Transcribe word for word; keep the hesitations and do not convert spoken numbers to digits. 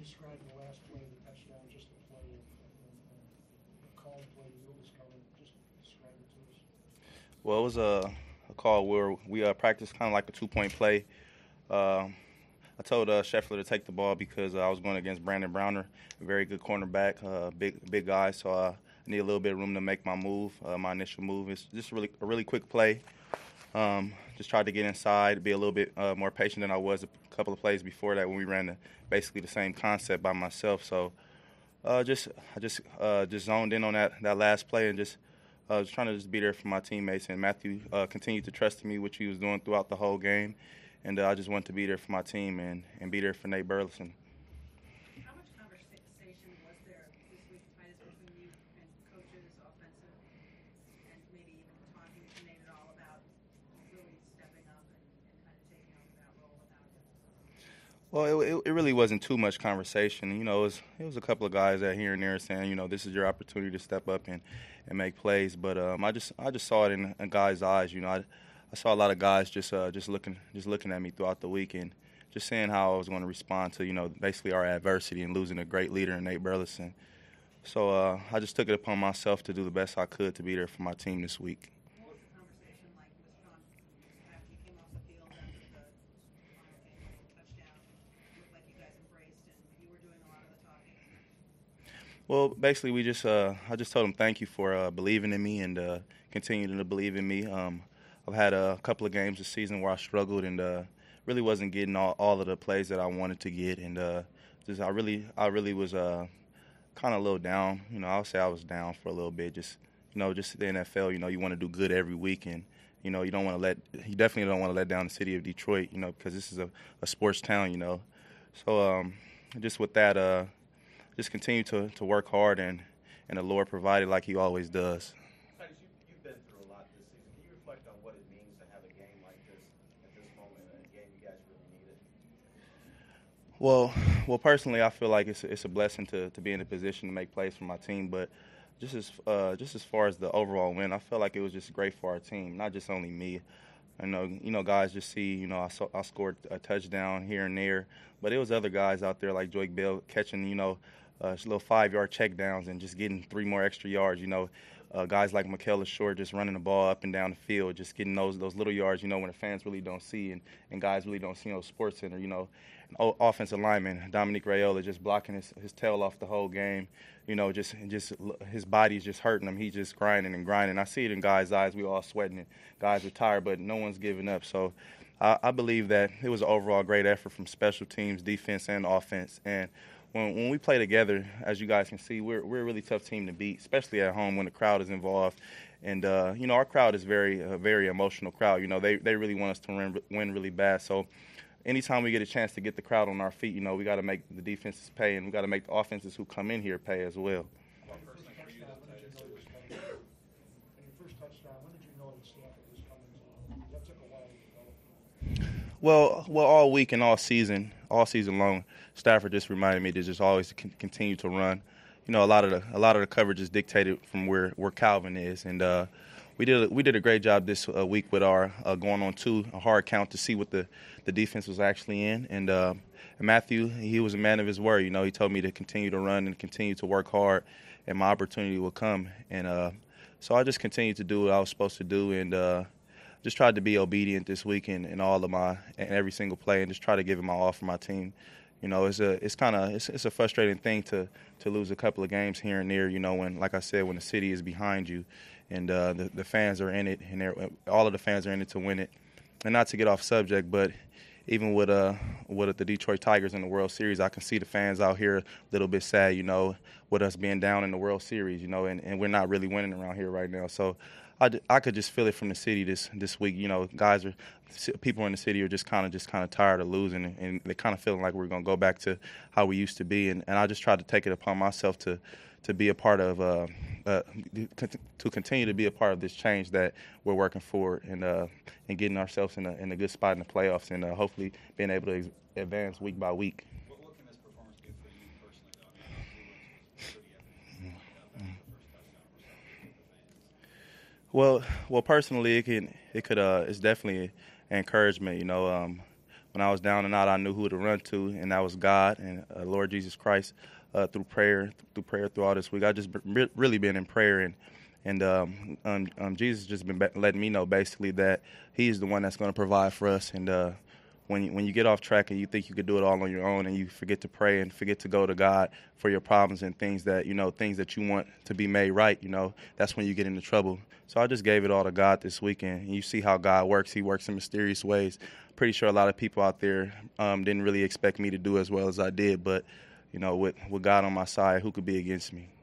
describe the last play of the touchdown, just the play of, of, of the call play you was coming? Just describe it to us. Well, it was a, a call where we uh, practiced kind of like a two-point play. Uh, I told uh, Scheffler to take the ball because uh, I was going against Brandon Browner, a very good cornerback, uh, big big guy. So uh, I need a little bit of room to make my move. Uh, my initial move is just really a really quick play. Um, just tried to get inside, be a little bit uh, more patient than I was a couple of plays before that when we ran the, basically the same concept by myself. So uh, just I just uh, just zoned in on that that last play and just uh, was trying to just be there for my teammates. And Matthew uh, continued to trust in me, which he was doing throughout the whole game. And uh, I just wanted to be there for my team and, and be there for Nate Burleson. How much conversation was there this week, Titus, between you and coaches, offensive, and maybe even talking to Nate at all about really stepping up and, and kind of taking over that role without him? Well, it, it, it really wasn't too much conversation. You know, it was, it was a couple of guys that here and there saying, you know, this is your opportunity to step up and, and make plays. But um, I just I just saw it in, in guys' eyes. You know, I, I saw a lot of guys just uh, just looking just looking at me throughout the week and just seeing how I was going to respond to, you know, basically our adversity and losing a great leader in Nate Burleson. So uh, I just took it upon myself to do the best I could to be there for my team this week. What was the conversation like with Sean after you came off the field after the final game touchdown? It looked like you guys embraced and you were doing a lot of the talking. Well, basically, we just uh, I just told him thank you for uh, believing in me and uh, continuing to believe in me. Um, I've had a couple of games this season where I struggled and uh, really wasn't getting all, all of the plays that I wanted to get, and uh, just I really I really was uh, kind of a little down. You know, I'll say I was down for a little bit. Just you know, just the N F L. You know, you want to do good every week, and you know, you don't want to let you definitely don't want to let down the city of Detroit. You know, because this is a, a sports town. You know, so um, just with that, uh, just continue to, to work hard, and and the Lord provided like He always does. Well, well, personally, I feel like it's a, it's a blessing to, to be in a position to make plays for my team. But just as uh, just as far as the overall win, I feel like it was just great for our team, not just only me. I know, you know, guys just see, you know, I, saw, I scored a touchdown here and there, but it was other guys out there like Joique Bell catching, you know, uh, little five-yard check downs and just getting three more extra yards. You know, uh, guys like Michaela Short just running the ball up and down the field, just getting those those little yards. You know, when the fans really don't see and, and guys really don't see on Sports Center. You know. Offensive lineman Dominique Raiola just blocking his, his tail off the whole game. You know, just just his body's just hurting him. He's just grinding and grinding. I see it in guys' eyes. We all sweating and guys are tired, but no one's giving up. So I, I believe that it was an overall great effort from special teams, defense, and offense. And when when we play together, as you guys can see, we're we're a really tough team to beat, especially at home when the crowd is involved. And uh, you know, our crowd is very a very emotional crowd. You know, they they really want us to win, win really bad. So anytime we get a chance to get the crowd on our feet, you know, we got to make the defenses pay, and we got to make the offenses who come in here pay as well. Well, well, all week and all season, all season long, Stafford just reminded me to just always continue to run. You know, a lot of the a lot of the coverage is dictated from where, where Calvin is, and uh, we did we did a great job this uh, week with our uh, going on two a hard count to see what the, the defense was actually in. And, uh, and Matthew, he was a man of his word. You know, he told me to continue to run and continue to work hard, and my opportunity will come. And uh, so I just continued to do what I was supposed to do, and uh, just tried to be obedient this week in, in all of my in every single play, and just try to give it my all for my team. You know, it's a it's kind of it's, it's a frustrating thing to to lose a couple of games here and there. You know, when, like I said, when the city is behind you, and uh, the the fans are in it, and all of the fans are in it to win it. And not to get off subject, but even with uh with the Detroit Tigers in the World Series, I can see the fans out here a little bit sad. You know, with us being down in the World Series. You know, and, and we're not really winning around here right now. So I, I could just feel it from the city this this week. You know, guys are people in the city are just kind of just kind of tired of losing, and, and they're kind of feeling like we're gonna go back to how we used to be. And, and I just tried to take it upon myself to to be a part of uh, uh, to continue to be a part of this change that we're working for, and uh, and getting ourselves in a in a good spot in the playoffs, and uh, hopefully being able to advance week by week. What, what can this performance do for you personally, though? Well, well, personally, it can it could uh, it's definitely an encouragement. You know, um, when I was down and out, I knew who to run to, and that was God and uh, Lord Jesus Christ. Uh, through prayer, through prayer through all this week, I just be, really been in prayer, and and um, um, um, Jesus just been letting me know basically that He's the one that's going to provide for us. And uh, when you, when you get off track and you think you could do it all on your own, and you forget to pray and forget to go to God for your problems and things that you know, things that you want to be made right, you know, that's when you get into trouble. So I just gave it all to God this weekend. And you see how God works. He works in mysterious ways. Pretty sure a lot of people out there um, didn't really expect me to do as well as I did, but you know, with, with God on my side, who could be against me?